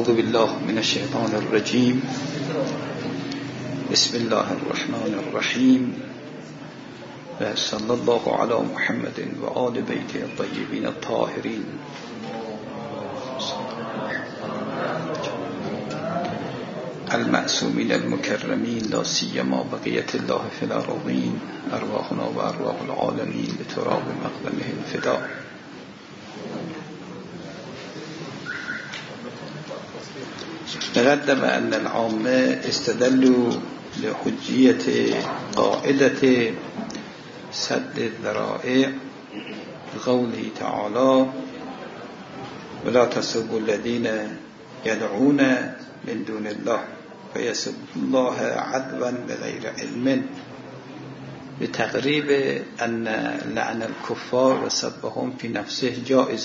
اعوذ بالله من الشیطان الرجیم. بسم الله الرحمن الرحیم و صلی الله علی محمد و آل بیت الطیبین الطاهرین. المعصومین المکرمین لا سیما بقیت الله فی الارضین ارواحنا و ارواح العالمین بتراب مقدمه الفدا. تقدم أن العامة استدلوا لحجية قاعدة سد الذرائع بقوله تعالى ولا تسبوا الذين يدعون من دون الله فيسبوا الله عدوا بغير علم، بتقريب أن لعن الكفار وسبهم في نفسه جائز،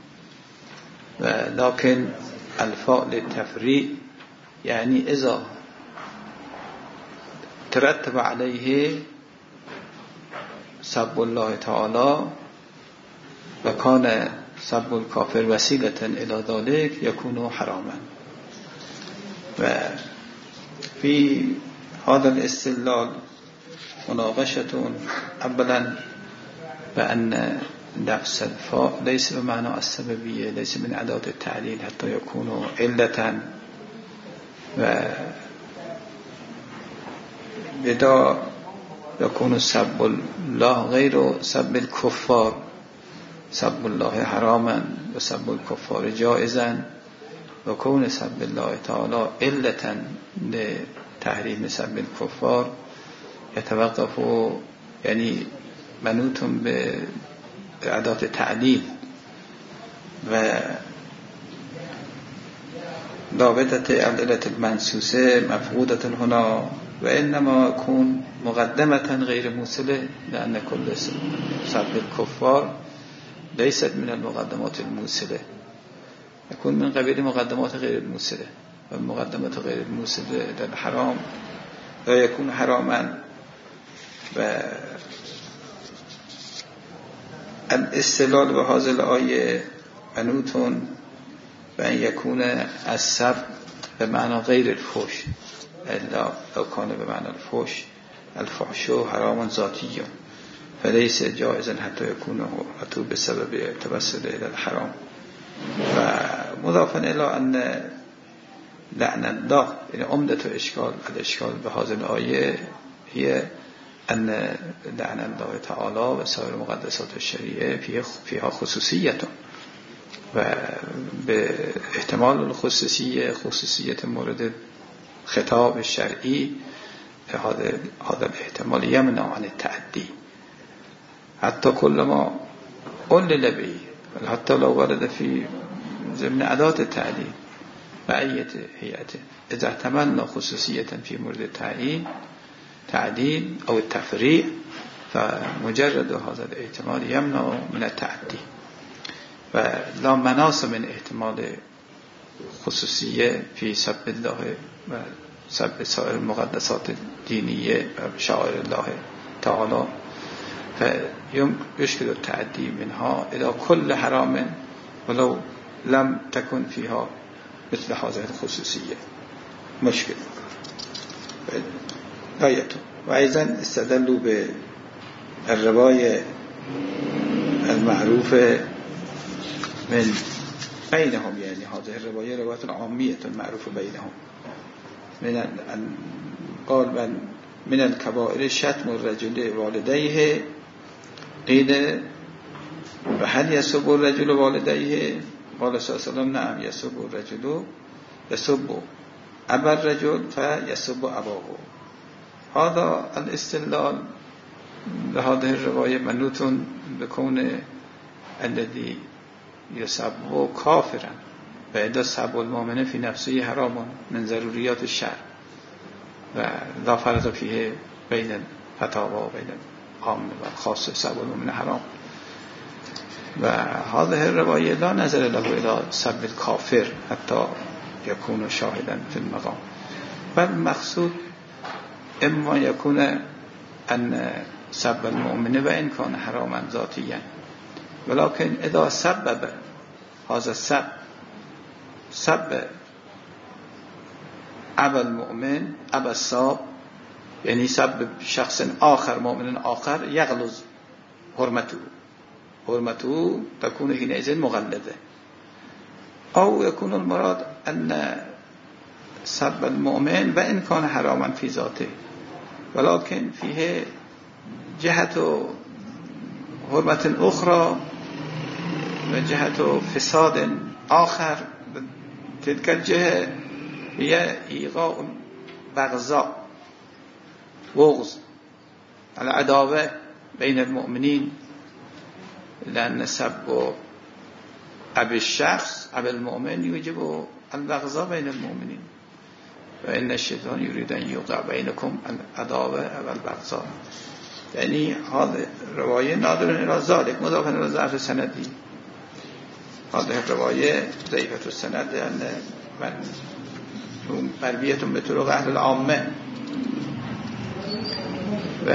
ولكن الفاء للتفريع يعني إذا ترتب عليه سب الله تعالى وكان سب الكافر وسيلة إلى ذلك يكون حراما. وفي هذا الاستدلال مناقشة أولا بأن نفس الفاء ليس بمعنى السببية، ليس من أداة التعليل حتى يكون علة، وبدا يكون سب الله غير سب الكفار، سب الله حراما وسب الكفار جائزا، وكون سب الله تعالى علة لتحريم سب الكفار يتوقف يعني منوط بأداة تعليل و ضابطة العلة المنسوسة مفقودة هنا، وإنما يكون مقدمة غير موصلة، لأن كل سب الكفار ليست من المقدمات الموصلة، يكون من قبيل مقدمات غير الموصلة، والمقدمات غير الموصلة للحرام لا يكون حراما. و الاستدلال بهذه الآية منوط بأن يكون السب بمعنى غير الفحش، إلا لو كان بمعنى الفحش الفحش حراما ذاتيا فليس جائزا حتى يكون أتوا بسبب توسل إلى الحرام. ومضافا إلى أن لعن الله يعني عمدة الإشكال بهذه الآية هي أن لعن الله تعالى وسائر مقدسات الشريعة فيها خصوصية، وباحتمال الخصوصية خصوصية مورد خطاب الشرعي هذا الاحتمال يمنع عن التعدي حتى كل ما علل به، حتى لو ورد في ضمن أداة التعليل بأية هيئته، إذا احتملنا خصوصية في مورد التعيين تعديل أو التفريع فمجرد هذا الاحتمال يمنع من التعدي، ولا مناص من احتمال خصوصية في سب الله وسب سائر المقدسات الدينية وشعائر الله تعالى، فيشكل التعدي منها إلى كل حرام ولو لم تكن فيها مثل هذه الخصوصية مشكل آيته. وأيضا استدلوا بالرواية المعروفة من بينهم، يعني هذه الرواية رواية عامية المعروفة بينهم، قال من الكبائر شتم الرجل والديه، قيل وهل يسب الرجل والديه؟ قال صلى الله عليه وسلم نعم يسب الرجل يسب أبا الرجل فيسب أباه. هذا الاستدلال بهذه الرواية منوط بكون الذي يسب كافرا، وإذا سب المؤمن في نفسه حرام من ضروريات الشرع، ولا فرق فيه بين الفتاوى وبين العام والخاص، سب المؤمن حرام. وهذه الرواية لا نظر له إلى سب الكافر حتى يكون شاهدا في المقام، بل مقصود اما يكون أن سب المؤمن وإن كان حراما ذاتيا، ولكن إذا سبب هذا السب ابا المؤمن ابا الصاب، یعنی سب شخص آخر مؤمن آخر یغلظ حرمته تكون حينئذ مغلظة، أو يكون المراد أن سب المؤمن وإن كان حراما في ذاته ولكن فيه جهة حرمة أخرى وجهة فساد آخر. تلك الجهة هي إيغاء بغضاء بغض العداوة بين المؤمنين، لأن سب أبي الشخص أبي المؤمن يوجب البغضاء بين المؤمنين، وإن الشيطان يريد أن يوقع بينكم العداوة والبغضاء. يعني هذا رواية نادر إلى ذلك مضافا إلى ضعف سندي. هذه الرواية ضعيفة السند لأن مربية بطرق أهل العامة، و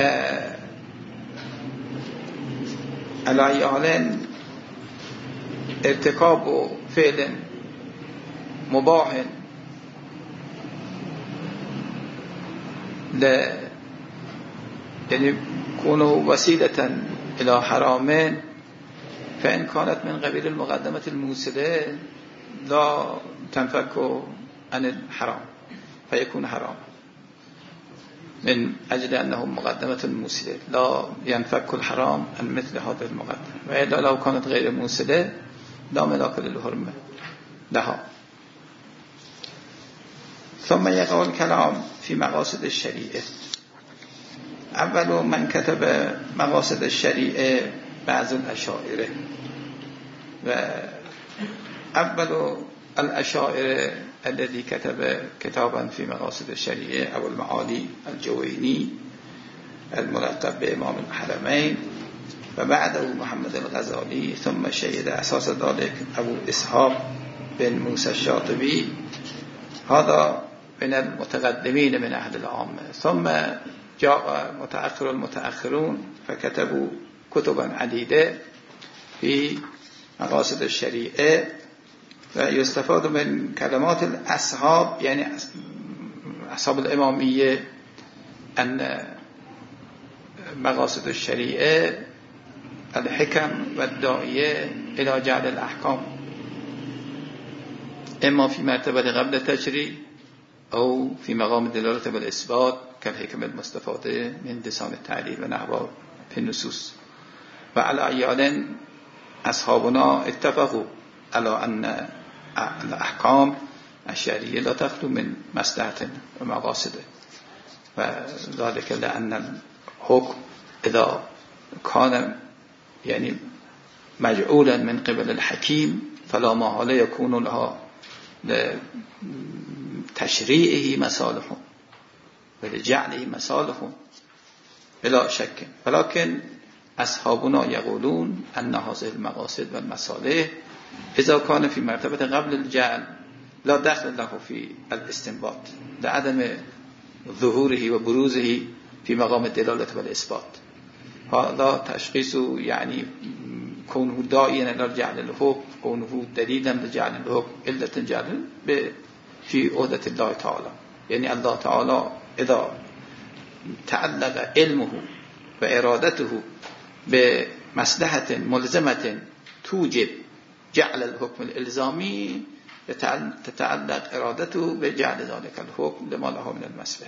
على أي حال ارتكاب فعل مباح يعني كونه وسيلة إلى حرام، فإن كانت من قبيل المقدمة الموصلة لا تنفك عن الحرام فيكون حرام، من أجل أنه مقدمة موصلة لا ينفك الحرام عن مثل هذه المقدمة، وإلا لو كانت غير موصلة لا ملاك للحرمة لها. ثم يقع الكلام في مقاصد الشريعة. أول من كتب مقاصد الشريعة بعض الأشاعرة، وأول الأشاعرة الذي كتب كتابا في مقاصد الشريعة أبو المعالي الجويني الملقب بإمام الحرمين، وبعده محمد الغزالي، ثم شهد أساس ذلك أبو إسحاق بن موسى الشاطبي، هذا من المتقدمين من أهل العامة. ثم جاء متأخر المتأخرون فكتبوا كتبا عديدة في مقاصد الشريعة، ويستفاد من كلمات الأصحاب يعني أصحاب الإمامية أن مقاصد الشريعة الحكم والداعية إلى جعل الأحكام، إما في مرتبة قبل التشريع أو في مقام الدلالة والإثبات كالحكم المستفادة من لسان التعليل ونحوه في النصوص. وعلى أيال أصحابنا اتفقوا على أن الأحكام الشرعية لا تخلو من مصلحة ومقاصد، وذلك لأن الحكم إذا كان يعني مجعولا من قبل الحكيم فلا محالة يكون لها لتشريعه مصالح ولجعله مصالح بلا شك، ولكن أصحابنا يقولون أن هذه المقاصد والمصالح إذا كان في مرتبة قبل الجعل لا دخل له في الاستنباط لعدم ظهوره وبروزه في مقام الدلالة والإثبات. هذا تشخيص يعني كونه داعيا إلى جعل الحكم، كونه دليلا لجعل الحكم إلا تجعل في عهدة الله تعالى. يعني الله تعالى إذا تعلق علمه وإرادته بمصلحة ملزمة توجب جعل الحكم الإلزامي تتعلق إرادته بجعل ذلك الحكم لما له من المصلحة.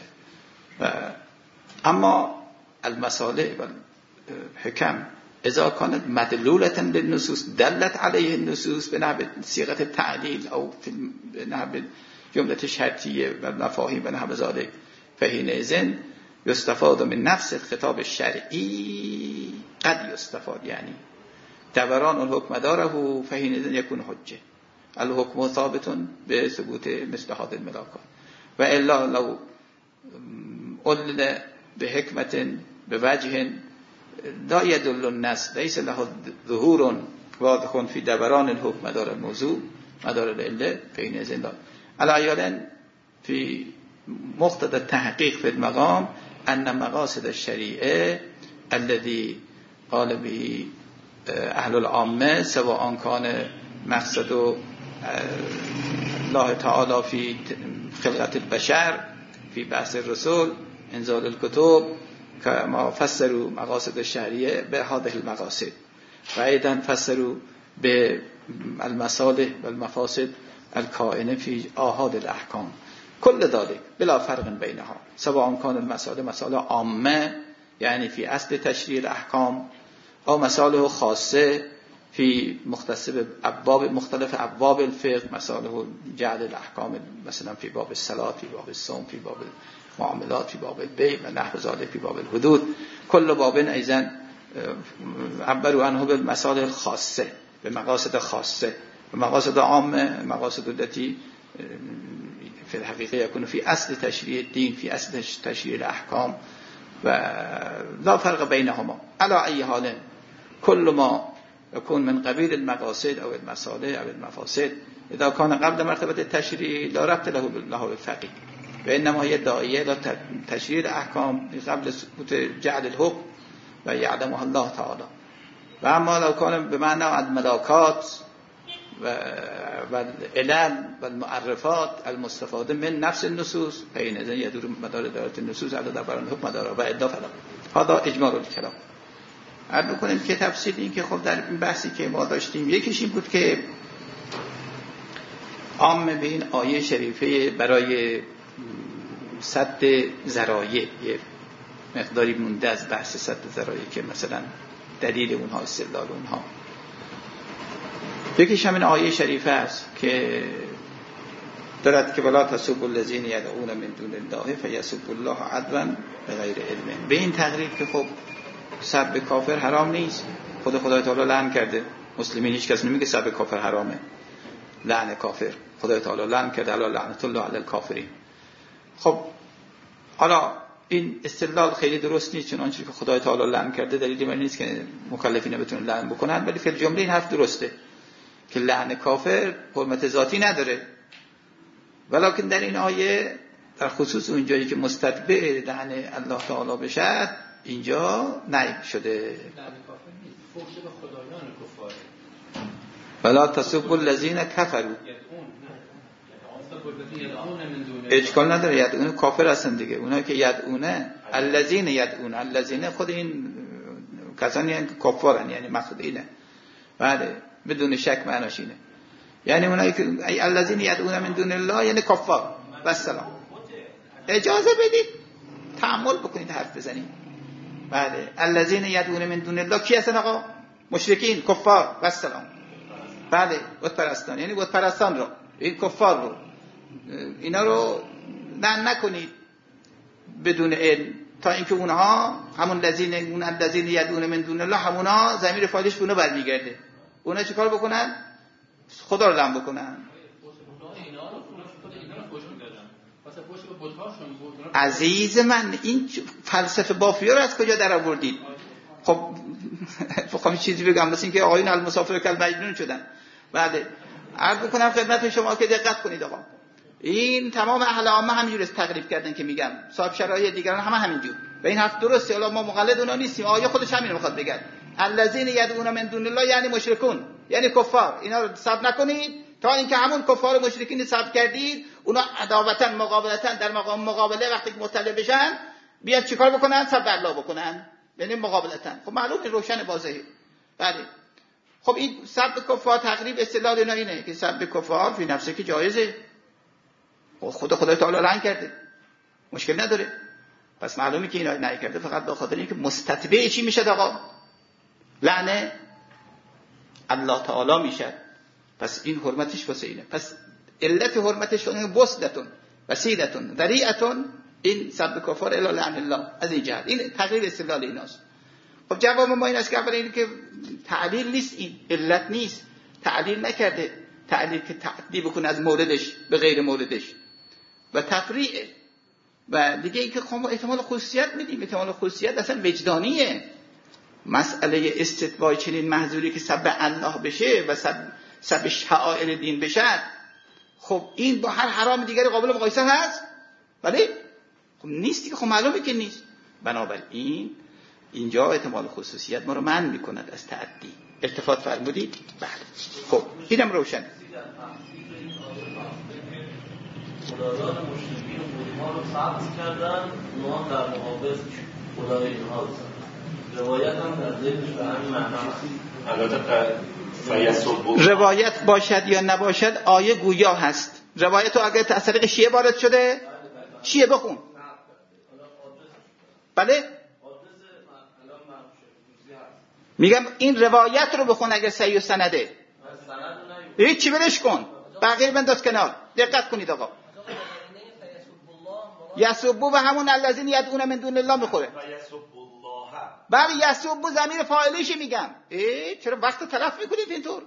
أما المصالح والحكم إذا كانت مدلولة للنصوص دلت عليه النصوص بنحو صيغة التعليل أو بنحو جملة الشرطية والمفاهيم بنحو ذلك، فحينئذ يستفاد من نفس الخطاب الشرعي، قد يستفاد يعني دوران الحكم داره، فحينئذ يكون حجة. الحكم ثابت بثبوت مثل هذه الملاكات، وإلا لو قلنا بحكمة بوجه لا يدل الناس ليس له ظهور واضح في دوران الحكم مدار الموضوع مدار العلة، فحينئذ لا. على أيال في مقتضى التحقيق في المقام أن مقاصد الشريعة الذي قال به أهل العامة سواء كان مقصد الله تعالی فی خلقت البشر فی بعث الرسل انزال الکتب که ما فسروا مقاصد الشرعیه به هذه المقاصد و ایضا فسروا به المصالح و المفاسد الکائنه فی آحاد الاحکام كل ذلك بلا فرق بينها سواء كان المسائل مسائل عامه يعني في اصل تشريع الاحكام او مسائل خاصه في مختلف ابواب الفقه مسائل جعل الاحكام مثلا في باب الصلاه في باب الصوم في باب المعاملات في باب البيع و نحو ذلك في باب الحدود كل باب ايضا عبروا عنه بالمسائل الخاصه بمقاصد خاصه ومقاصد عامه مقاصد التي في الحقيقة يكون في أصل تشريع الدين في أصل تشريع الأحكام ولا فرق بينهما على أي حال كل ما يكون من قبيل المقاصد أو المصالح أو المفاسد إذا كان قبل مرتبة التشريع لا ربط له بالفقه وإنما هي داعية إلى تشريع الأحكام قبل ثبوت جعل الحكم ويعلمها الله تعالى وأما لو كان بمعنى الملاكات والعلل والمعرفات المستفاده من نفس النصوص حينئذ يدور مدار دائره النصوص على دبر الحكم مدار و الا فلا هذا اجمال الكلام. عرض می‌کنیم که تفسیر این که خب در این بحثی که ما داشتیم یکیش این بود که عام به این آیه شریفه برای سد ذرایع یه مقداری مونده از بحث سد ذرایع که مثلا دلیل اونها استدلال اونها یکیش همین آیه شریفه است که دارد که ولا تسبوا الذین یدعون من دون الله فیسبوا الله عدوا بغیر علم. به این تقریر که خب سب کافر حرام نیست، خدای تعالی لعن کرده. مسلمین هیچ کس نمیگه سب کافر حرامه، لعن کافر خدای تعالی لعن کرده، الا لعنت الله علی الکافرین. خب حالا این استدلال خیلی درست نیست، چنانچه که خدای تعالی لعن کرده دلیلی بر نیست که مکلفین بتونن لعن بکنن، ولی فی الجمله این حرف درسته که لعن کافر حرمت ذاتی نداره. ولکن در این آیه در خصوص اون جایی که مستتبع لعن الله تعالی بشه اینجا نهی شده. لعن کافر نیست، فحش به خدایان کفار. ولا تسبوا الذین کفروا. اشکال نداره، یدعون کافر هستن دیگه. اونایی که یدعونه الذین یدعون، الذین خود این کسانی که کفارن، یعنی مقصود اینه. بله بدون شک معناش اینه، یعنی اونایی که الذین یدعون من دون الله یعنی کفار. و سلام اجازه بدید تأمل بکنید حرف بزنید. بله الذین یدعون من دون الله کی هستن آقا؟ مشرکین، کفار. و سلام. بله بت پرستان، یعنی بت پرستان رو، این کفار رو، اینا رو نکنید بدون علم، تا اینکه اونها همون الذین یدعون من دون الله همونا ضمیر فاعلش به اونها برمیگرده. اونا چیکار بکنن؟ خدا رو لعن بکنن. عزیز من این فلسفه بافیا رو از کجا در آوردید؟ خب بخوام چیزی بگم مثل اینکه آقایون المسافر کل مجنون شدن. بله عرض بکنم خدمت شما که دقت کنید آقا، این تمام اهل عامه همینجوری تقریب کردن که میگم صاحب شرایط دیگران همه همینجور و این حرف درسته. حالا ما مقلد اونا نیستیم، آیه خودش همین رو میخواد بگه الذین یدعون من دون الله یعنی مشرکون، یعنی کفار. اینا رو سب نکنید تا اینکه همون کفار و مشرکین سب کردید اونا عداوتا مقابلتا در مقام مقابله وقتی که مطلع بشن بیاد چیکار بکنن؟ سب الله بکنن، یعنی مقابلتا. خب معلومه روشن واضحه. بله خب این سب کفار تقریب استدلال اینا اینه که سب کفار فی نفسه که جایزه، خدای تعالی لعن کرده، مشکل نداره. پس معلومه که اینا نهی کرده فقط به خاطر اینکه مستتبع چی میشه آقا؟ لعنه الله تعالی میشه. پس این حرمتش واسه اینه. پس علت حرمتش اون بسدتون وسیلتون ذریعتون این سب کفار الی لعن الله. از این جهت این تقریر استدلال ایناست. خب جواب ما این است که اول اینه که تعلیل نیست، این علت نیست، تعلیل نکرده. تعلیل که تعدی بکنه از موردش به غیر موردش و تفریع. و دیگه اینکه خب احتمال خصوصیت میدیم، احتمال خصوصیت اصلا وجدانیه. مسئله استتباع چنین محظوری که سب الله بشه و سب شعائر دین بشه، خب این با هر حرام دیگری قابل مقایسه هست؟ ولی خب نیستی که، خب معلومه که نیست. بنابراین اینجا احتمال خصوصیت ما رو منع میکند از تعدی. التفات فرمودید؟ بله. خب اینم روشن. خدایان مشرکین اونها رو سبز کردن، اونها هم در مقابل خدای اینها رو سبز. روایت هم در ذهنش به همین معنا هست. روایت باشد یا نباشد آیه گویا هست. روایت رو اگر از طریق شیعه وارد شده، شیعه بخون. بله؟ میگم این روایت رو بخون اگر صحیح و سنده. هیچی ولش کن. بقیه بنداز کنار. دقت کنید آقا. یسبوا و همون الذین یدعون من دون الله میخوره. بله یسبوا ضمیر فاعلیش میگم. چرا وقت تلف میکنید اینطور؟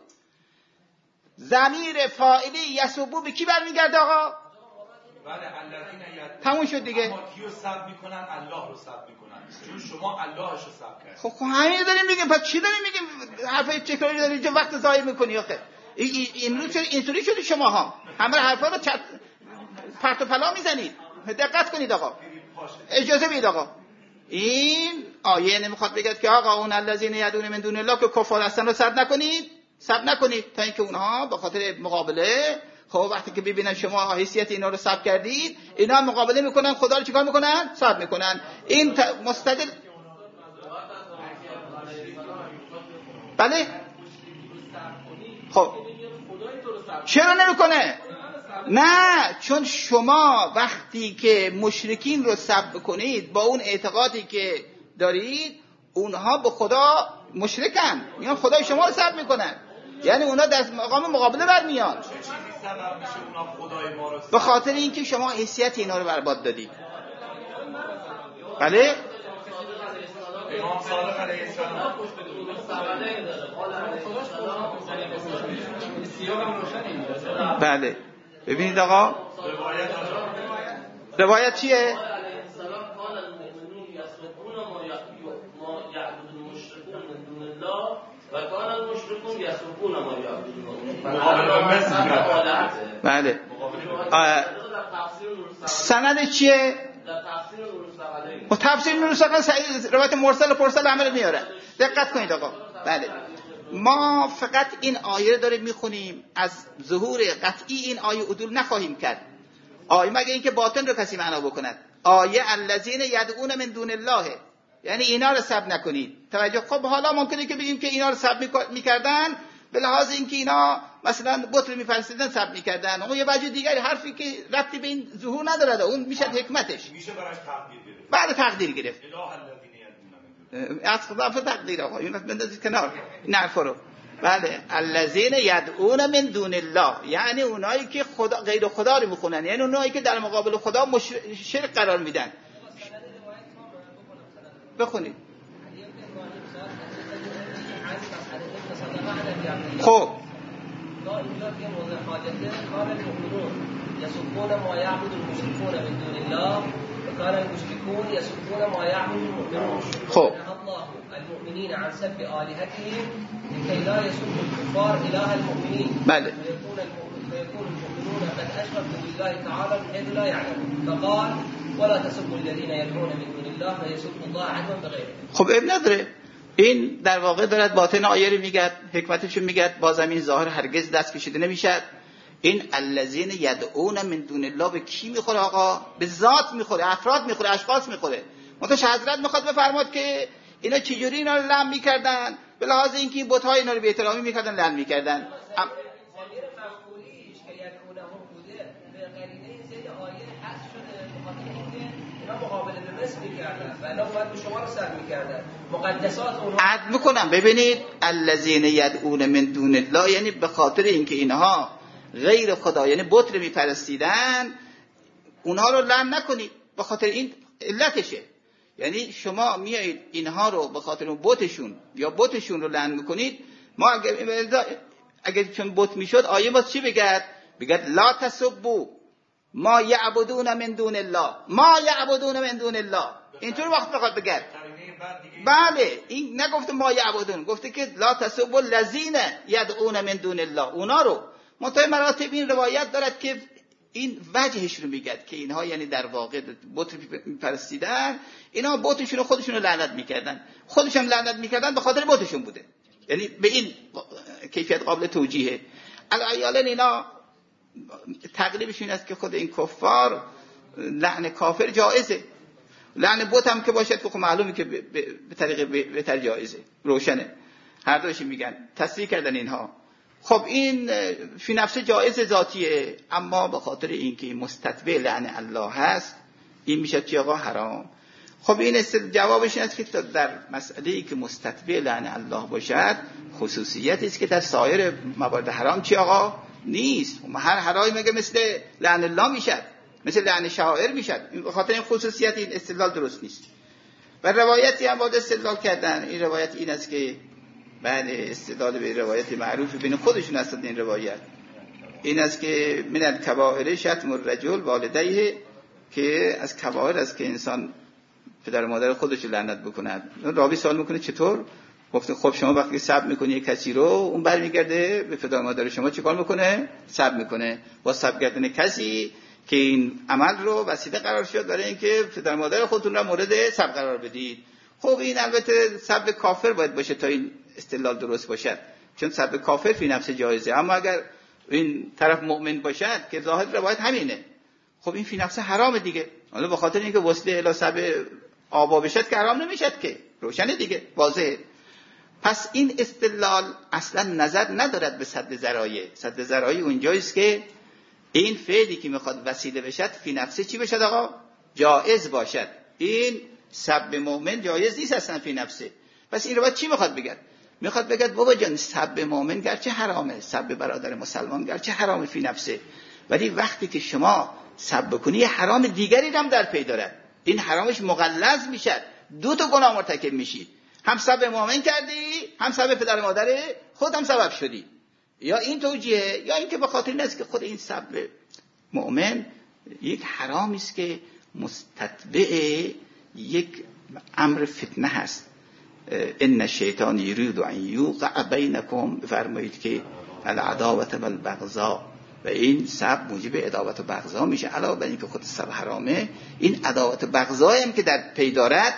ضمیر فاعلی یسبوا به کی برمیگرده آقا؟ بله الذین تموم شد دیگه. اما کیو سب میکنن؟ الله رو سب میکنن. چون شما اللهش رو سب کردید. خب همین داریم میگیم. پس چی داریم میگیم؟ حرفای تکراری دارید اینجا وقت ضایع میکنی آخه. این رو چرا اینطوری شدید شماها؟ همه حرفا رو پرت و پلا میزنید. دقت کنید آقا. اجازه بدید آقا. این آیه نمیخواد بگه که آقا اون الذین یدعون من دون الله که کفار هستن رو سب نکنید تا اینکه اونها به خاطر مقابله، خب وقتی که ببینن شما حیثیت اینا رو سب کردید، اینا مقابله میکنن، خدا رو چیکار میکنن؟ سب میکنن. این مستدل. بله خب چرا نمیکنه؟ نه، چون شما وقتی که مشرکین رو سب کنید با اون اعتقادی که دارید، اونها به خدا مشرکن، میان خدای شما رو سب میکنن، یعنی اونا در مقام مقابله برمیان. به خاطر اینکه شما حیثیت اینا رو برباد دادید. بله امام صادق علیه السلام بله ببینید آقا روایت چیه؟ بله سند چیه؟ تفسیر نور الثقلین روایت مرسل و پرسل عمل میاره. دقت کنید آقا. بله ما فقط این آیه رو داریم میخونیم، از ظهور قطعی این آیه عدول نخواهیم کرد. آیه مگه اینکه باطن رو کسی معنا بکند. آیه الذین یدعون من دون الله، یعنی اینا رو سب نکنید. توجه. خب حالا ممکنه که بگیم که اینا رو سب میکردن به لحاظ اینکه اینا مثلا بت رو میپرستیدن سب میکردن، اون یه وجه دیگری حرفی که ربطی به این ظهور نداره، اون میشه حکمتش. میشه براش تقدیر گرفت. بعد تقدیر گرفت. اله الذین یدعون از خدا تقدیر آقا اینو بندازید کنار این حرفا رو. بله الذین یدعون من دون الله، یعنی اونایی که خدا غیر خدا رو میخونن، یعنی اونایی که در مقابل خدا شرک قرار میدن. بخونید. خب يسبون ما يعبد المشركون من دون الله وكان المشركون يسبون ما يعبد المؤمنون. خب الله المؤمنين عن سب آلهتهم لكي لا يسبوا الكفار إله المؤمنين. بله. فيكون المؤمنون قد أشركوا بالله تعالى من حيث لا يعلمون، فقال ولا تسبوا الذين يدعون من دون الله فيسبوا الله عدوا بغيره. خب اب نداره. این در واقع دارد باطن آیه رو میگه، حکمتشو میگه. با زمین ظاهر هرگز دست کشیده نمیشه. این الذین یدعون من دون الله به کی میخوره آقا؟ به ذات میخوره، افراد میخوره، اشخاص میخوره. متأ حضرت میخواد بفرماد که اینا چجوری اینا رو لعن میکردن، به لحاظ اینکه این بت‌ها اینا رو بی احترامی میکردن، لعن میکردن. عد میکنم. ببینید الذین یدعون من دون الله، یعنی به خاطر اینکه اینها غیر خدا، یعنی بت رو میپرستیدن، اونها رو لعن نکنید. به خاطر این علتشه. یعنی شما میایید اینها رو به خاطر بتشون یا بتشون رو لعن میکنید. ما اگر چون بت میشد آیه باز چی بگد؟ بگد لا تسبوا ما یعبدون من دون الله، ما یعبدون من دون الله. اینطور وقت بخواد بگد. بله این نگفته ما یعبدون، گفته که لا تسبوا الذین یدعون من دون الله، اونا رو. منتهی مراتب این روایت دارد که این وجهش رو میگد که اینها یعنی در واقع بت میپرستیدن، اینا بتشون رو خودشون رو لعنت میکردن، خودشون لعنت میکردن به خاطر بتشون بوده. یعنی به این کیفیت قابل توجیهه. الایالن اینا تقریبش این است که خود این کفار لعن کافر جایزه، لعن بت هم که باشد که خب معلومه که به طریق بهتر جایزه، روشنه، هر دوشی میگن تصریح کردن اینها. خب این فی نفس جایز ذاتیه، اما به خاطر اینکه مستتبع لعن الله هست این میشه چی آقا؟ حرام. خب این جوابش این است که در مسئله‌ای که مستتبع لعن الله باشد خصوصیتی است که در سایر موارد حرام چی آقا؟ نیست. هر حرامی مگه مثل لعن الله میشد، مثل لعن شعائر میشد. این به خاطر این خصوصیت این استدلال درست نیست. و روایتی هم باید استدلال کردن. این روایت این است که بله استدلال به روایت معروف بین خودشون است. این روایت این است که من الکبائر شتم الرجل والدیه، که از کبائر است که انسان پدر و مادر خودش رو لعنت بکند. راوی سوال میکنه چطور؟ گفته خب شما وقتی سب میکنی یک کسی رو، اون برمیگرده به پدر و مادر شما چیکار میکنه؟ سب میکنه. با سب کردن کسی که این عمل رو وسیله قرار شد برای اینکه پدر و مادر خودتون رو مورد سب قرار بدید. خب این البته سب کافر باید باشه تا این استدلال درست باشد، چون سب کافر فی نفس جایزه. اما اگر این طرف مؤمن باشد که ظاهر روایت همینه، خب این فی نفس حرام دیگه. حالا به خاطر اینکه وسیله الی سب آبا بشد که حرام نمیشد که، روشنه دیگه، واضحه. پس این استدلال اصلا نظر ندارد به سد ذرایع. سد ذرایع اونجاییست که این فعلی که میخواد وسیله بشد فی نفسه چی بشد آقا؟ جایز باشد. این سب مؤمن جایز نیست اصلا فی نفسه. پس این رو باید چی میخواد بگد؟ میخواد بگد بابا جان سب مؤمن گرچه حرامه، سب برادر مسلمان گرچه حرامه فی نفسه، ولی وقتی که شما سب بکنی حرام دیگری هم در پی دارد، این حرامش مغلظ میشد، دو تا گناه مرتکب میشی، هم سب مؤمن کردی، هم سب پدر مادر خود هم سبب شدی. یا این توجیه، یا این که به خاطر این است که خود این سب مؤمن یک حرامی است که مستتبع یک امر فتنه هست. ان الشیطان یرید ان یوقع بینکم، فرمایید که العداوة والبغضاء، و این سب موجب عداوت و بغضا میشه. علاوه بر اینکه خود سب حرامه، این عداوت و بغضا هم که در پی دارد،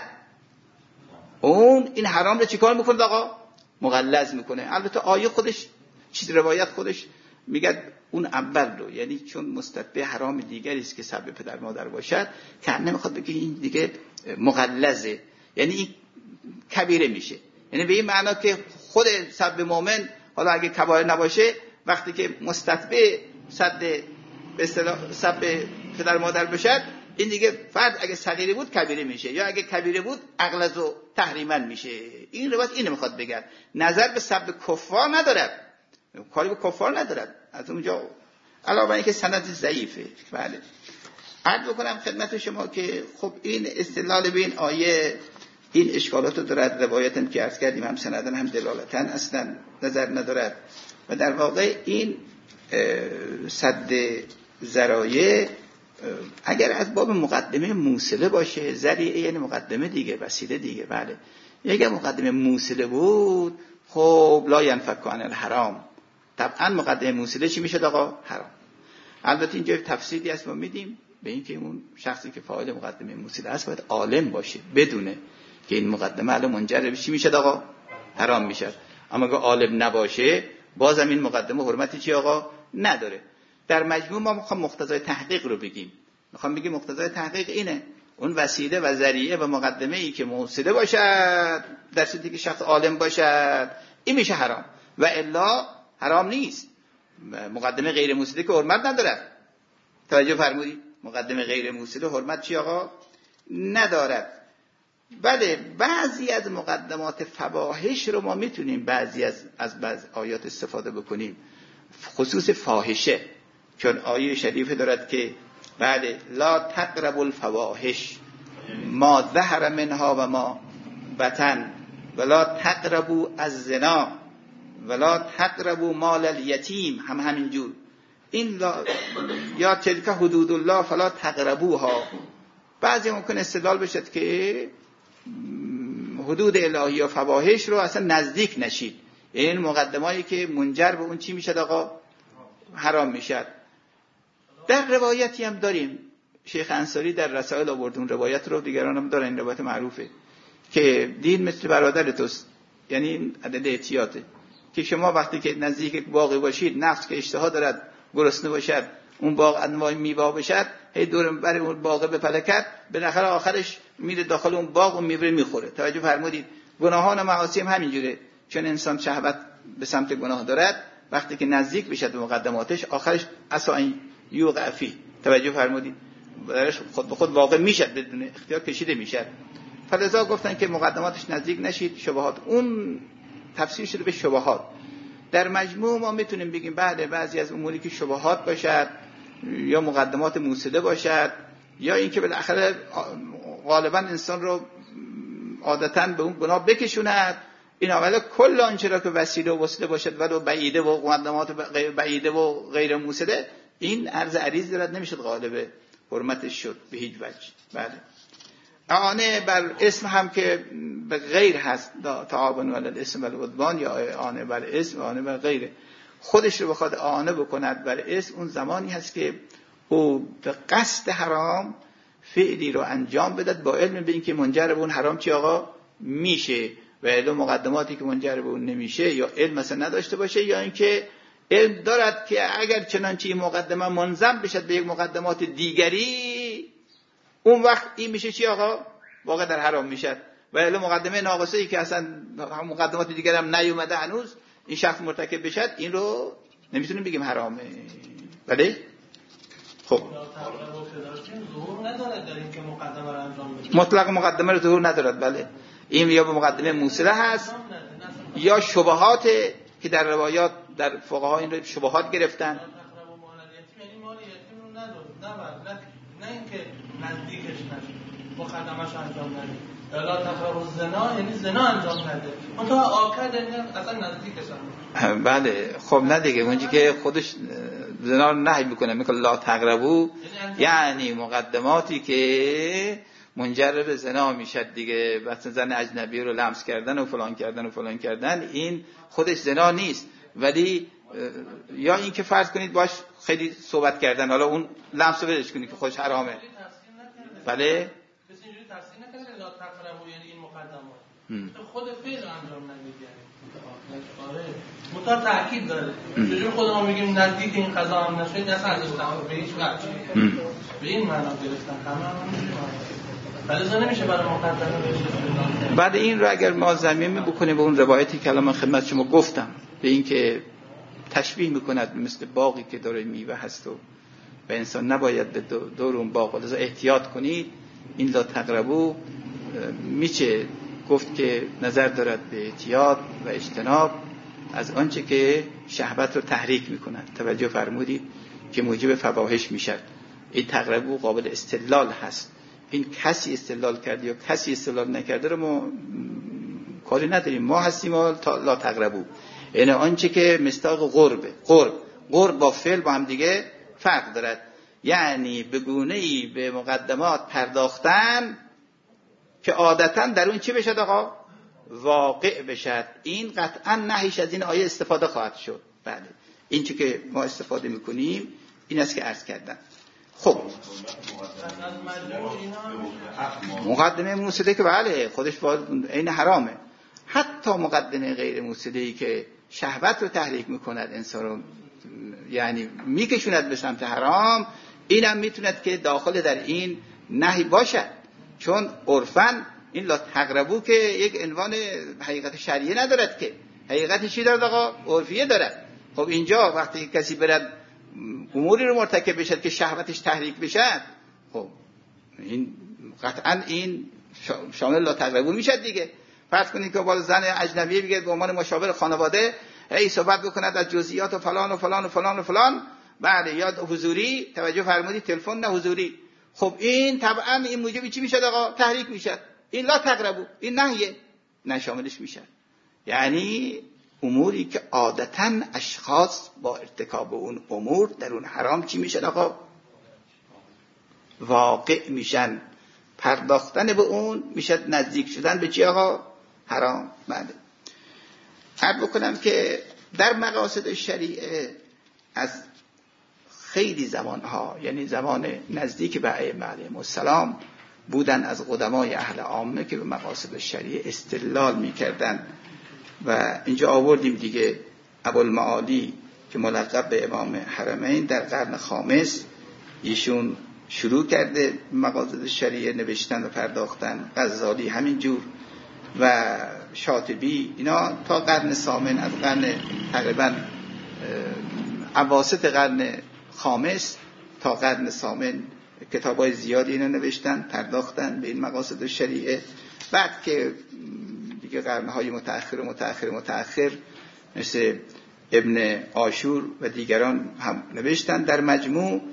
اون این حرام رو چیکار میکنه آقا؟ مغلظ میکنه. البته آیه خودش چیز روایت خودش میگه اون اول رو، یعنی چون مستتبع حرام دیگری است که سب پدر مادر باشد، که نمیخواد بگه این دیگه مغلظه، یعنی این کبیره میشه. یعنی به این معنا که خود سب مؤمن حالا اگه کبایر نباشه، وقتی که مستتبع سب به اصطلاح سب پدر مادر باشد، این دیگه فرد اگه صغیری بود کبیره میشه، یا اگه کبیره بود اغلظ و تحریما میشه. این روایت اینو میخواد بگه، نظر به سب کفار ندارد، کاری به کفار ندارد. از اونجا علاوه بر اینکه سند ضعیفه. بله عرض بکنم خدمت شما که خب این استدلال به این آیه این اشکالات رو دارد. روایتم که عرض کردیم هم سندن هم دلالتن اصلا نظر ندارد، و در واقع این سد ذرایع اگر از باب مقدمه موصله باشه، ذریعه یعنی مقدمه دیگه، وسیله دیگه. بله اگر مقدمه موصله بود، خب لا ینفک عن الحرام، طبعا مقدمه موصله چی میشه آقا؟ حرام. البته اینجا تفصیلی هست ما میدیم به این که اون شخصی که فاعل مقدمه موصله است باید عالم باشه، بدونه که این مقدمه الان منجر به چی میشه آقا؟ حرام میشه. اما اگه عالم نباشه، بازم این مقدمه حرمتی چی آقا؟ نداره. در مجموع ما میخوام مقتضای تحقیق رو بگیم. میخوام بگیم مقتضای تحقیق اینه، اون وسیله و ذریعه و مقدمه ای که موصله باشد، در صورتی که شخص عالم باشد، این میشه حرام، و الا حرام نیست. مقدمه غیر موصله که حرمت ندارد. توجه فرمودید؟ مقدمه غیر موصله حرمت چی آقا؟ ندارد. بله بعضی از مقدمات فواحش رو ما میتونیم بعضی از بعض آیات استفاده بکنیم، خصوص فاحشه، چون آیه شریفه دارد که بله لا تقربوا الفواحش ما ظهر منها و ما بطن ولا تقربوا الزنا ولا تقربوا مال الیتیم، همینجور. این یا تلک حدود الله فلا تقربوها. بعضی ممکن استدلال بشد که حدود الهی و فواحش رو اصلا نزدیک نشید، این مقدمایی که منجر به اون چی میشد آقا؟ حرام میشد. در روایتی هم داریم، شیخ انصاری در رسائل آورد اون روایت رو، دیگران هم دارن، این روایت معروفه که دین مثل برادر توست، یعنی عدد احتیاطه، که شما وقتی که نزدیک باغی باشید، نفس که اشتها دارد گرسنه باشد، اون باغ انواع میوه باشد، هی دور بر اون باغ بپلکد، بالاخره آخرش میره داخل اون باغ و میوه میخوره. توجه فرمودید؟ گناهان و معاصی هم همینجوره، چون انسان شهوت به سمت گناه دارد، وقتی که نزدیک بشه به مقدماتش آخرش عصا یوقع فی. توجه فرمودید؟ درش خود به خود واقع میشه، بدون اختیار کشیده میشه. فلذا گفتن که مقدماتش نزدیک نشید. شبهات اون تفسیر شده به شبهات. در مجموع ما میتونیم بگیم بله بعضی از اموری که شبهات باشد یا مقدمات موسده باشد یا اینکه بالاخره غالبا انسان رو عادتاً به اون گناه بکشوند، این اولا کل آنچه را که وسیله و وسیله باشد ولو بعیده و مقدمات بعیده و غیر موسده، این عرض عریض دارد، نمیشد غالب حرمتش شد به هیچ وجه. بله اعانه بر اسم هم که به غیر هست، تعاون علی الاسم والعدوان، یا اعانه بر اسم، اعانه بر غیره، خودش رو بخواد اعانه بکند بر اسم، اون زمانی هست که او به قصد حرام فعلی رو انجام بدد با علم به این که منجر به اون حرام چی آقا میشه، و علم مقدماتی که منجر به اون نمیشه، یا علم مثلا نداشته باشه، یا اینکه علم دارد که اگر چنانچه این مقدمه منظم بشد به یک مقدمات دیگری، اون وقت این میشه چی آقا واقع در حرام میشد. و علم مقدمه ناقصه ای که اصلا مقدمات دیگر هم نیومده هنوز این شخص مرتکب بشد، این رو نمیتونیم بگیم حرامه. بله خب مطلق مقدمه رو ظهور ندارد. بله این یا به مقدمه موصله هست یا شبهات که در روایات در فقها این رو شبهات گرفتن. نه اینکه نزدیکش نشه مقدمش انجام نده، لا تقربوا الزنا یعنی زنا انجام نده، اون تا آکد یعنی اصلا نزدیکش هم. بله خب نه دیگه، اونجی که خودش زنا رو نهی میکنه میگه لا تقربوا، یعنی مقدماتی که منجر به زنا میشد دیگه، مثلا زن اجنبی رو لمس کردن و فلان کردن و فلان کردن، این خودش زنا نیست، ولی یا این که فرض کنید باش خیلی صحبت کردن، حالا اون لمس رو بدش کنید که خودش حرامه. بله کسی اینجوری تفسیر نکنه لا تقربوا یعنی این مقدمات خود فعل انجام ندید، یعنی آره مطلق تاکید داره. چجوری خودمون میگیم نزدیک این قضا هم نشه، دست ازش تمام به هیچ وجه به این معنا گرفتن تمام نمیشه برای مقدمه بشه. بعد این رو اگر ما ضمیمه بکنیم به اون روایتی که الان من خدمت شما گفتم، به این که تشبیه میکند مثل باقی که داره میوه هست و انسان نباید به دور اون باغ، لذا احتیاط کنید، این لا تقربوا میشه گفت که نظر دارد به احتیاط و اجتناب از آنچه که شهوت رو تحریک میکند. توجه فرمودید که موجب فواحش میشد. این تقربوا قابل استدلال هست، این کسی استدلال کرده یا کسی استدلال نکرده رو ما کاری نداریم، ما هستیم لا تقربوا، یعنی آنچه که مصداق قربه. قرب با فعل با هم دیگه فرق دارد، یعنی به گونه‌ای به مقدمات پرداختن که عادتاً در اون چی بشد آقا واقع بشد. این قطعاً نهیش از این آیه استفاده خواهد شد. بله این چی که ما استفاده میکنیم این است که عرض کردم. خب مقدمه موسده که بله خودش این حرامه، حتی مقدمه غیر موسده‌ای که شهوت رو تحریک میکند، انسان رو یعنی میکشوند به سمت حرام، اینم میتوند که داخل در این نهی باشد، چون عرفاً این لا تقربوا که یک عنوان حقیقت شرعی ندارد، که حقیقت چی دارد آقا؟ عرفیه دارد. خب اینجا وقتی کسی برد اموری رو مرتکب بشد که شهوتش تحریک بشد، خب این قطعاً این شامل لا تقربوا میشد دیگه. فرض کنید که بالا زن اجنبی بگه به عنوان مشاور خانواده هی صحبت بکند از جزئیات و فلان و فلان و فلان و فلان، بله یا حضوری، توجه فرمودید تلفن نه حضوری، خب این طبعا این موجب چی میشد آقا؟ تحریک میشد. این لا تقربوا این نهیه، نه شاملش میشد. یعنی اموری که عادتاً اشخاص با ارتکاب اون امور در اون حرام چی میشن آقا؟ واقع میشن، پرداختن به اون میشد نزدیک شدن به چی آقا؟ حرام. بله عرض بکنم که در مقاصد شریعه از خیلی زمانها، یعنی زمان نزدیک به ائمه علیهم السلام بودن از قدمای اهل عامه که به مقاصد شریعه استدلال میکردن و اینجا آوردیم دیگه ابوالمعالی که ملقب به امام حرمین در قرن خامس، ایشون شروع کرده مقاصد شریعه نوشتن و پرداختن، غزالی همینجور و شاطبی، اینا تا قرن ثامن، از قرن تقریبا اواسط قرن خامس تا قرن ثامن کتابای زیادی اینا نوشتن، پرداختن به این مقاصد شریعه. بعد که دیگه قرنهای متأخر مثل ابن عاشور و دیگران هم نوشتن. در مجموع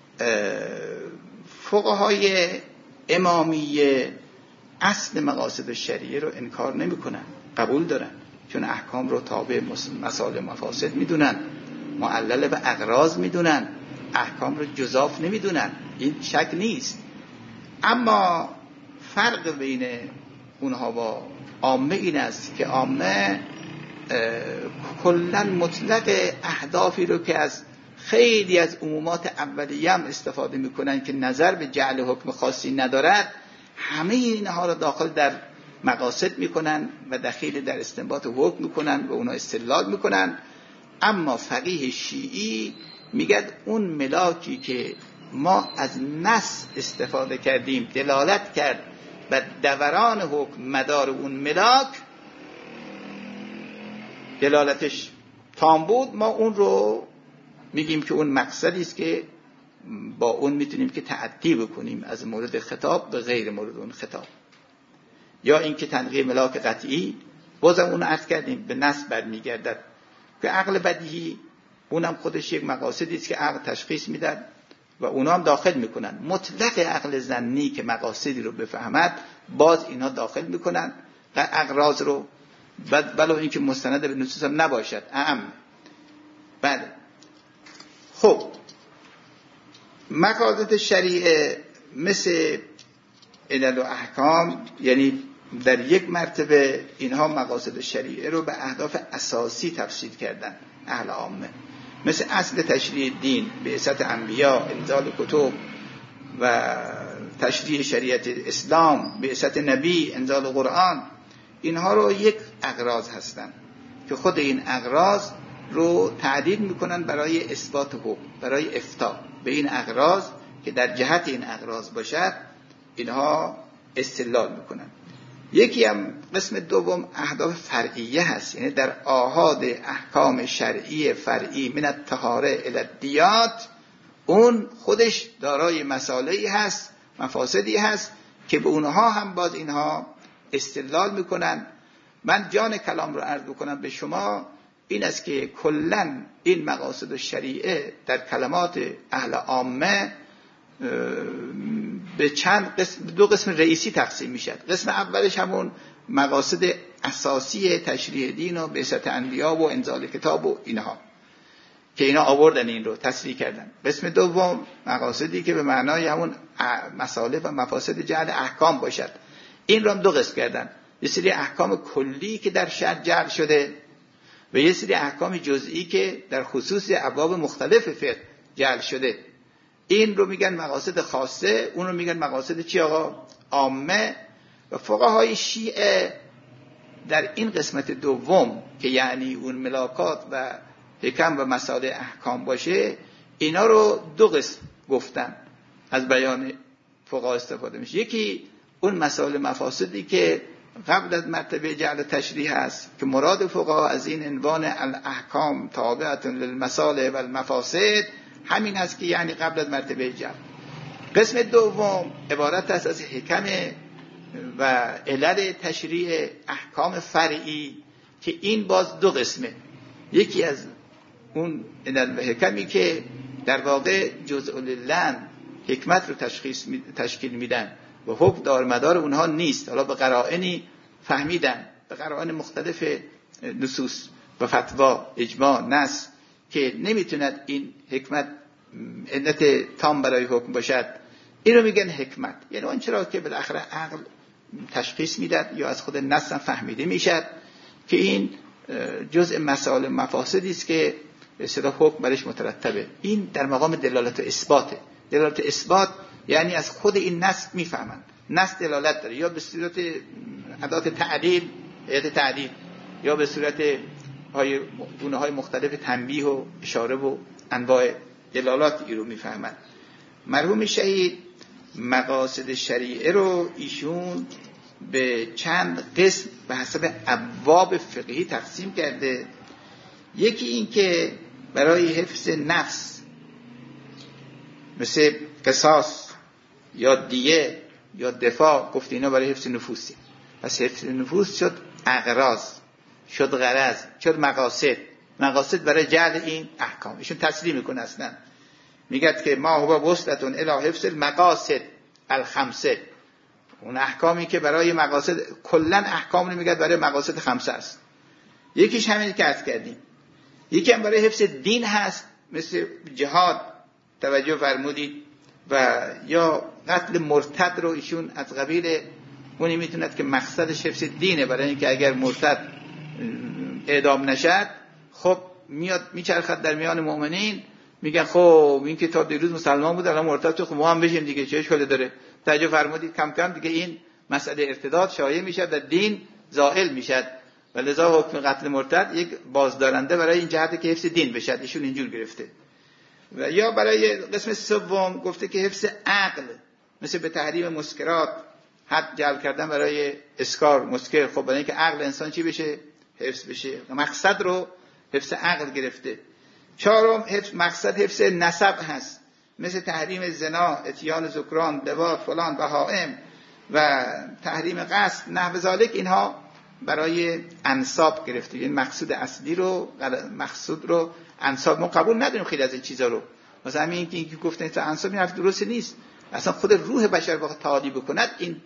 فقهای امامیه اصل مقاصد شریعه رو انکار نمی کنن، قبول دارن، چون احکام رو تابع مسائل مفاسد میدونن، معلل به اغراض میدونن، احکام رو جزاف نمیدونن، این شک نیست. اما فرق بین اونها با عامه این است که عامه کلن مطلق اهدافی رو که از خیلی از عمومات اولیه هم استفاده میکنن که نظر به جعل حکم خاصی ندارد، همه اینها رو داخل در مقاصد میکنن و دخیل در استنباط حکم میکنن و اونا استدلال میکنن. اما فقیه شیعی میگه اون ملاکی که ما از نص استفاده کردیم، دلالت کرد و دوران حکم مدار اون ملاک دلالتش تام بود، ما اون رو میگیم که اون مقصدی است که با اون میتونیم که تعدی بکنیم از مورد خطاب به غیر مورد اون خطاب. یا اینکه تنقیه ملاک قطعی، بازم اون عرض کردیم به نص برمیگردد که عقل بدیهی اونم خودش یک مقاصدی است که عقل تشخیص میدن و اونا هم داخل میکنن. مطلق عقل ظنی که مقاصدی رو بفهمد، باز اینا داخل میکنن اغراض رو، ولو اینکه مستند به نصوص هم نباشد. بله. خب مقاصد شریعه مثل علل و احکام، یعنی در یک مرتبه اینها مقاصد شریعه رو به اهداف اساسی تفصیل کردن اهل عامه، مثل اصل تشریع دین، بعثت انبیا، انزال کتب و تشریع شریعت اسلام، بعثت نبی، انزال قرآن. اینها رو یک اغراض هستن که خود این اغراض رو تعدیل میکنن برای اثبات حکم، برای افتاء به این اغراض که در جهت این اغراض باشد، اینها استدلال میکنن. یکی هم قسم دوم اهداف فرعیه هست، یعنی در آحاد احکام شرعی فرعی من الطهاره الی الدیات، اون خودش دارای مسائلی هست، مفاسدی هست که به اونها هم باز اینها استدلال میکنن. من جان کلام رو عرض بکنم به شما، این است که کلن این مقاصد الشریعه در کلمات اهل عامه به چند قسم، دو قسم رئیسی تقسیم میشد. قسم اولش همون مقاصد اساسی تشریع دین و بعثت انبیا و انزال کتاب و اینها که اینا آوردن، این رو تصریح کردن. قسم دوم مقاصدی که به معنای همون مصالح و مفاسد جعل احکام باشد. این رو هم دو قسم کردن، یه سری احکام کلی که در شرع جعل شده و یه سری احکام جزئی که در خصوص ابواب مختلف فقه جعل شده. این رو میگن مقاصد خاصه، اون رو میگن مقاصد چی آقا؟ عامه. و فقهای شیعه در این قسمت دوم که یعنی اون ملاکات و حکم و مسائل احکام باشه، اینا رو دو قسم گفتن از بیان فقها استفاده میشه. یکی اون مسائل مفاسدی که قبل از مرتبه جعل تشریح هست که مراد فقها از این عنوان الاحکام تابعه للمصالح و المفاسد همین است که یعنی قبل از مرتبه جعل. قسم دوم عبارت است از حکم و علل تشریع احکام فرعی که این باز دو قسمه. یکی از اون علل و حکمی که در واقع جزء للن حکمت رو تشکیل میدن و حکم دارمدار اونها نیست، حالا به قرائنی فهمیدن، به قرائن مختلف نصوص و فتوا، اجماع، نص که نمیتوند این حکمت علت تام برای حکم باشد، این رو میگن حکمت. یعنی اون چرا که بالاخره عقل تشخیص میداد یا از خود نص فهمیده میشد که این جزء مسائل مفاسدی است که به اصطلاح حکم برش مترتبه. این در مقام دلالت و اثباته. دلالت اثبات یعنی از خود این نص میفهمن، نص دلالت داره یا به صورت ادات تعلیل، یا به صورت گونه های مختلف تنبیه و اشاره و انواع دلالات رو میفهمند. مرحوم شهید مقاصد شریعه رو ایشون به چند قسم به حسب ابواب فقهی تقسیم کرده. یکی این که برای حفظ نفس مثل قصاص یا دیه یا دفاع، گفت اینا برای حفظ نفوسی. پس حفظ نفوس شد اغراض، شد غرض، شد مقاصد برای جعل این احکام. ایشون تسلیم میکنه اصلا، میگه که ما هو وسطتون الی حفظ المقاصد الخمسه، اون احکامی که برای مقاصد، کلا احکام رو میگه برای مقاصد خمسه است. یکیش همین که عرض کردیم. یکی هم برای حفظ دین هست، مثل جهاد توجه فرمودید، و یا قتل مرتد رو ایشون از قبیل اونی میتوند که مقصدش حفظ دینه، برای اینکه اگر مرتد اعدام نشد خب میاد میچرخد در میان مؤمنین، میگن خب این که تا دیروز مسلمان بود الان مرتد شد، خب ما هم بشیم دیگه، چه اشکالی داره؟ توجه فرمودید. کم کم دیگه این مسئله ارتداد شایع میشد و دین زائل میشد، و لذا حکم قتل مرتد یک بازدارنده برای این جهت که حفظ دین بشد، ایشون اینجور گرفته. و یا برای قسم سوم گفته که حفظ عقل، مثل به تحریم مسکرات، حد جعل کردن برای اسکار مسکر، خب برای اینکه عقل انسان چی بشه؟ حفظ بشه. مقصد رو حفظ عقل گرفته. چهارم مقصد حفظ نسب هست، مثل تحریم زنا، اتیان ذکران، لواط، فلان، بهائم و تحریم قصد نحو ذالک. اینها برای انساب گرفته. این مقصود اصلی رو، مقصود رو انساب ما قبول نداریم خیلی از این چیزا رو. مثلا همین که گفتن تا انساب این حرف درست نیست. اصلا خود روح بشر وقت تعالی بکند این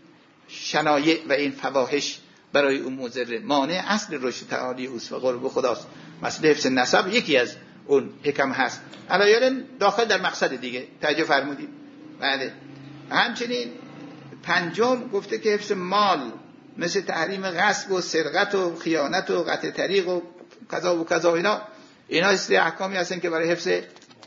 شنایع و این فواحش برای اون مضر، مانع اصل رشد تعالی اوست و قرب خداست. مسئله حفظ نسب یکی از اون حکم هست. علایال داخل در مقصد دیگه توجه فرمودید. بله. همچنین پنجم گفته که حفظ مال، مثل تحریم غصب و سرقت و خیانت و قطع طریق و کذا و کذا. اینا اصلی احکامی هستن که برای حفظ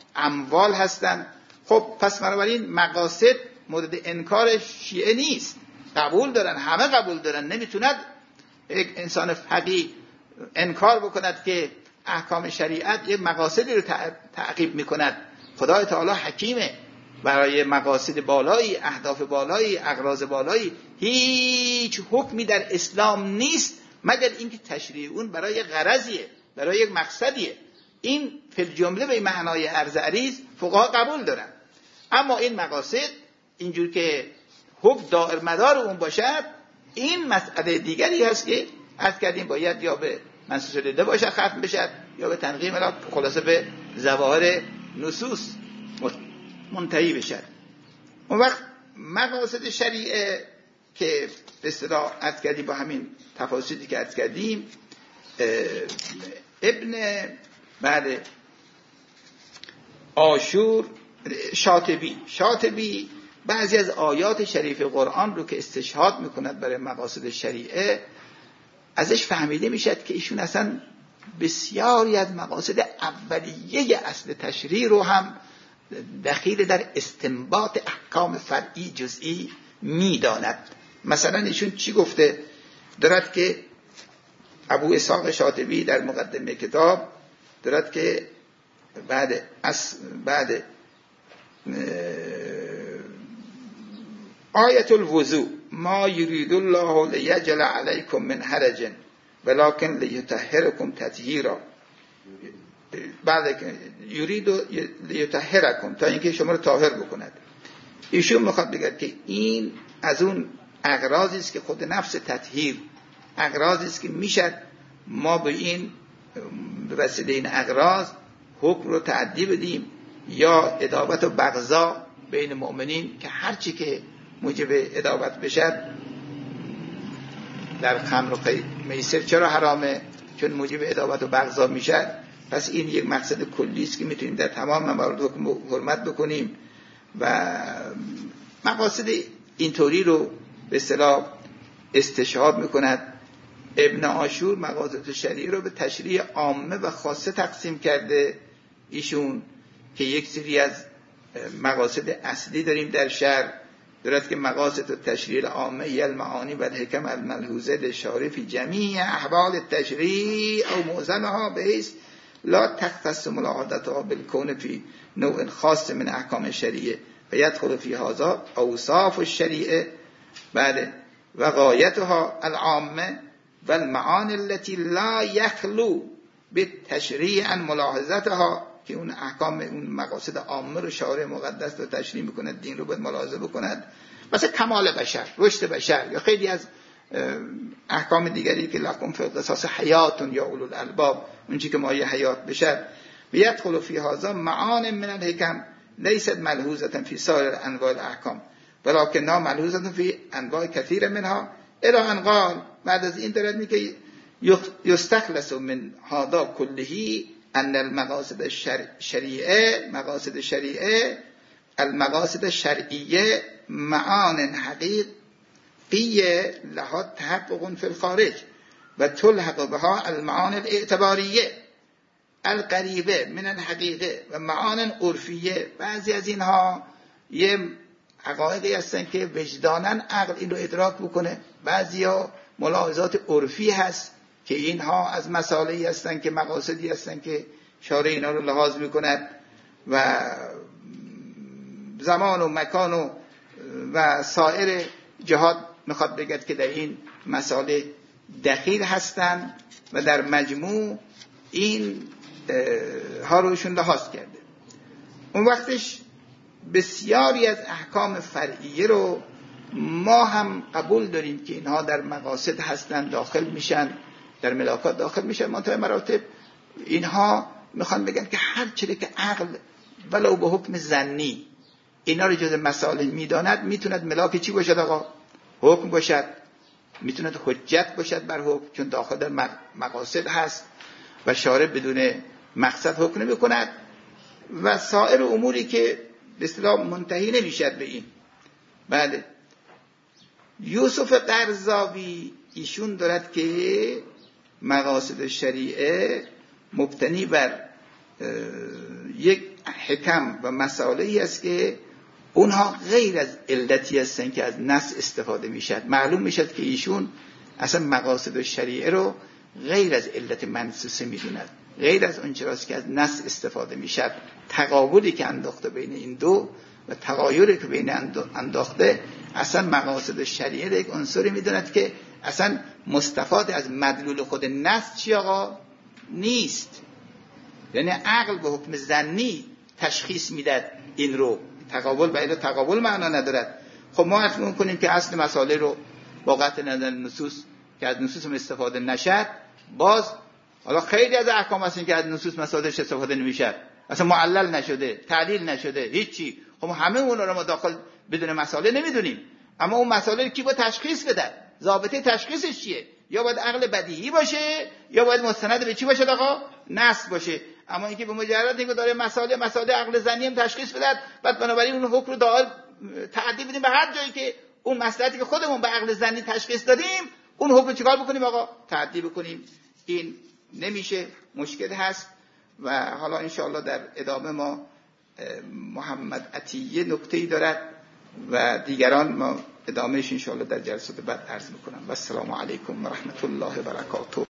اموال هستن. خب پس بنابراین مقاصد مورد انکار شیعه نیست، قبول دارن، همه قبول دارن. نمیتوند یک انسان فقیه انکار بکند که احکام شریعت یک مقاصدی رو تعقیب میکند. خدای تعالی حکیمه، برای مقاصد بالایی، اهداف بالایی، اغراض بالایی هیچ حکمی در اسلام نیست مگر اینکه تشریع اون برای غرضیه، برای یک مقصدیه. این فی الجمله به معنای عرض عریض فقها قبول دارن. اما این مقاصد اینجور که حکم دائر مدار اون باشد، این مسئله دیگری هست که عرض کردیم باید یا به منصوص لیده باشد ختم بشد یا به تنقیم الا خلاصه به ظواهر نصوص منتهی بشد. اون وقت مقاصد شریعه که به اصطلاح عرض کردیم با همین تفاصیلی که عرض کردیم، ابن بعد آشور شاطبی بعضی از آیات شریف قرآن رو که استشهاد میکند برای مقاصد شریعه، ازش فهمیده میشد که ایشون اصلا بسیاری از مقاصد اولیه اصل تشریع رو هم دخیل در استنباط احکام فرعی جزئی میداند. مثلا ایشون چی گفته؟ دارد که ابو اسحاق شاطبی در مقدمه کتاب دارد که بعد آیت الوضوء ما یرید الله لیجعل علیکم من حرج ولکن لیطهرکم تطهیرا، بعد که یرید لیطهرکم، تا اینکه شما رو طاهر بکند. ایشون میخواد بگه که این از اون اغراضی است که خود نفس تطهیر، اغراضی است که میشد ما به این به وسیله این اغراض حکم رو تعدی بدیم، یا عداوت و بغضا بین مؤمنین که هرچی که موجب عداوت بشد در خمر و میسر چرا حرامه؟ چون موجب عداوت و بغضا میشد. پس این یک مقصد کلی است که میتونیم در تمام موارد حکم حرمت بکنیم و مقاصد اینطوری رو به اصطلاح استشهاد میکند. ابن عاشور مقاصد شریعه رو به تشریع عامه و خاصه تقسیم کرده ایشون، که یک سری از مقاصد اصلی داریم در شرع دارد که مقاصد التشریع العامه هی المعانی و الحکم الملحوظه للشارع فی جمیع احوال التشریع او معظمها بحیث لا تختص ملاحظتها بالکون فی نوع خاص من احکام شریعه و یدخل فی هذا اوصاف الشریعه بعد و غایتها العامه و المعانی التي لا یخلو بالتشریع عن ملاحظتها، که اون احکام اون مقاصد عامه رو شارع مقدس رو تشریح میکند، دین رو باید ملاحظه بکند، مثلا کمال بشر، رشد بشر، یا خیلی از احکام دیگری که لکم فی القصاص حیات یا اولو الالباب، اون چیزی که مایه حیات بشر. بیدخل فی هذا معان من الحکم لیست ملحوظه فی سایر انواع الاحکام ولکنها ملحوظه فی انواع کثیر منها الی ان قال، بعد از این دارد میگه یستخلص من هذا کله ان المقاصد الشریعه مقاصد شریعه المقاصد الشرعیه معان حقیقیه لها تحقق فی الخارج و تلحق بها المعان الاعتباریه القریبه من الحقیقه و معان عرفیه. بعضی از اینها یه حقایقی هستن که وجداناً عقل این رو ادراک بکنه، بعضیا ملاحظات عرفی هست که اینها از مسائلی هستن که مقاصدی هستن که شارع اینا رو لحاظ میکند و زمان و مکان و سایر جهات میخواد بگد که در این مسائل دخیل هستن و در مجموع این ها روشون لحاظ کرده. اون وقتش بسیاری از احکام فرعیه رو ما هم قبول داریم که اینها در مقاصد هستن، داخل میشن، در ملاکات داخل میشن. منتهی مراتب اینها میخوان بگن که هر چیزی که عقل ولو به حکم ظنی اینا رو جز مسائل میداند، میتوند ملاک چی باشد آقا؟ حکم باشد، میتوند حجت باشد بر حکم، چون داخل در مقاصد هست و شارع بدون مقصد حکم نمیکند و سایر اموری که به اصطلاح منتهی نمیشد به این. بله، یوسف قرضاوی ایشون دارد که مقاصد شریعه مبتنی بر یک حکم و مسائلی است که اونها غیر از علتی هستن که از نص استفاده میشد. معلوم میشد که ایشون اصلا مقاصد شریعه رو غیر از علت منصوصه میدوند، غیر از اون چیزی که از نص استفاده میشد. تقابلی که انداخته بین این دو و تغایری که بین انداخته، اصلا مقاصد شریعه یک عنصری میدوند که اصلا مستفاد از مدلول خود نص چی آقا؟ نیست. یعنی عقل به حکم ظنی تشخیص میداد این رو، تقابل و الا تقابل معنا ندارد. خب ما حتما میکنیم که اصل مسائل رو با قطع نظر نصوص که از نصوص استفاده نشد، باز حالا خیلی از احکام هستن که از نصوص مسائلش استفاده نمیشه، اصلا معلل نشده، تعلیل نشده، هیچی. خب همه اونا رو ما داخل بدون مسائل نمیدونیم، اما اون مسائل کی با تشخیص بده؟ ضابطه تشخیصش چیه؟ یا باید عقل بدیهی باشه یا باید مستند به چی باشه آقا؟ نص باشه. اما اینکه به مجرد اینکه داره مسائل عقل ظنی هم تشخیص بده، بعد بنابراین اون حکم رو دائم تعدی بدیم به هر جایی که اون مصلحتی که خودمون به عقل ظنی تشخیص دادیم اون حکم چیکار بکنیم آقا؟ تعدی بکنیم. این نمیشه، مشکل هست. و حالا انشاءالله در ادامه ما محمد عطیه نکته‌ای دارد و دیگران ما ادامهش انشاءالله در جلسات بعد عرض میکنم. و السلام علیکم و رحمت الله و برکاته.